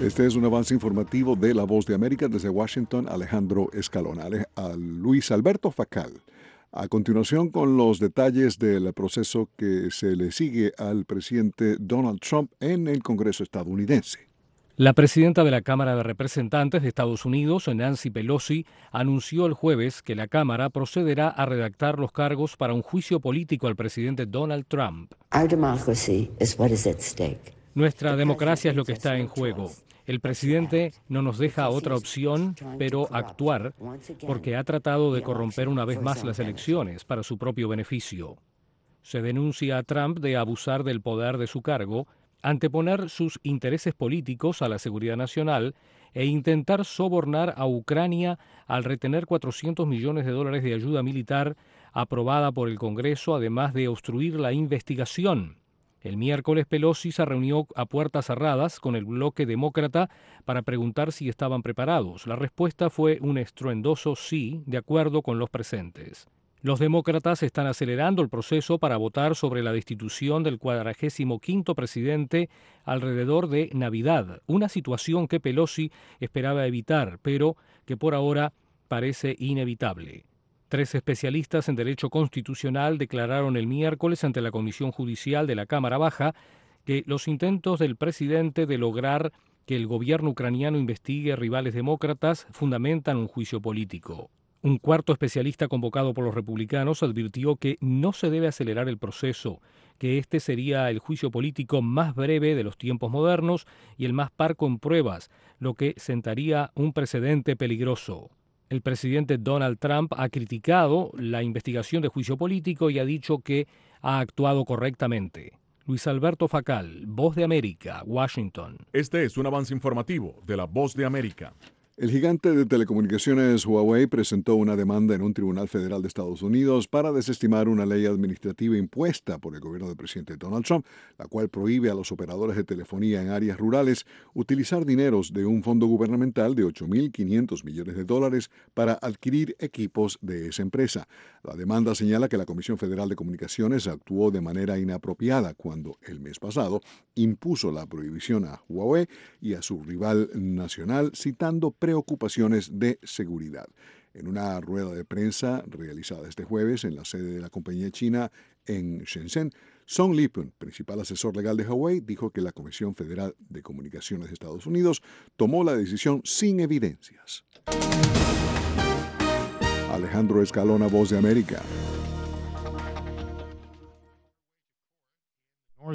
Este es un avance informativo de La Voz de América desde Washington, Alejandro Escalona. A Luis Alberto Facal. A continuación, con los detalles del proceso que se le sigue al presidente Donald Trump en el Congreso estadounidense. La presidenta de la Cámara de Representantes de Estados Unidos, Nancy Pelosi, anunció el jueves que la Cámara procederá a redactar los cargos para un juicio político al presidente Donald Trump. Nuestra democracia es lo que está en juego. El presidente no nos deja otra opción, pero actuar, porque ha tratado de corromper una vez más las elecciones para su propio beneficio. Se denuncia a Trump de abusar del poder de su cargo, anteponer sus intereses políticos a la seguridad nacional e intentar sobornar a Ucrania al retener $400 millones de ayuda militar aprobada por el Congreso, además de obstruir la investigación. El miércoles Pelosi se reunió a puertas cerradas con el bloque demócrata para preguntar si estaban preparados. La respuesta fue un estruendoso sí, de acuerdo con los presentes. Los demócratas están acelerando el proceso para votar sobre la destitución del 45º presidente alrededor de Navidad, una situación que Pelosi esperaba evitar, pero que por ahora parece inevitable. 3 especialistas en derecho constitucional declararon el miércoles ante la Comisión Judicial de la Cámara Baja que los intentos del presidente de lograr que el gobierno ucraniano investigue rivales demócratas fundamentan un juicio político. Un cuarto especialista convocado por los republicanos advirtió que no se debe acelerar el proceso, que este sería el juicio político más breve de los tiempos modernos y el más parco en pruebas, lo que sentaría un precedente peligroso. El presidente Donald Trump ha criticado la investigación de juicio político y ha dicho que ha actuado correctamente. Luis Alberto Facal, Voz de América, Washington. Este es un avance informativo de La Voz de América. El gigante de telecomunicaciones Huawei presentó una demanda en un tribunal federal de Estados Unidos para desestimar una ley administrativa impuesta por el gobierno del presidente Donald Trump, la cual prohíbe a los operadores de telefonía en áreas rurales utilizar dineros de un fondo gubernamental de $8.500 millones para adquirir equipos de esa empresa. La demanda señala que la Comisión Federal de Comunicaciones actuó de manera inapropiada cuando, el mes pasado, impuso la prohibición a Huawei y a su rival nacional, citando preocupaciones de seguridad. En una rueda de prensa realizada este jueves en la sede de la compañía china en Shenzhen, Song Lipun, principal asesor legal de Huawei, dijo que la Comisión Federal de Comunicaciones de Estados Unidos tomó la decisión sin evidencias. Alejandro Escalona, Voz de América.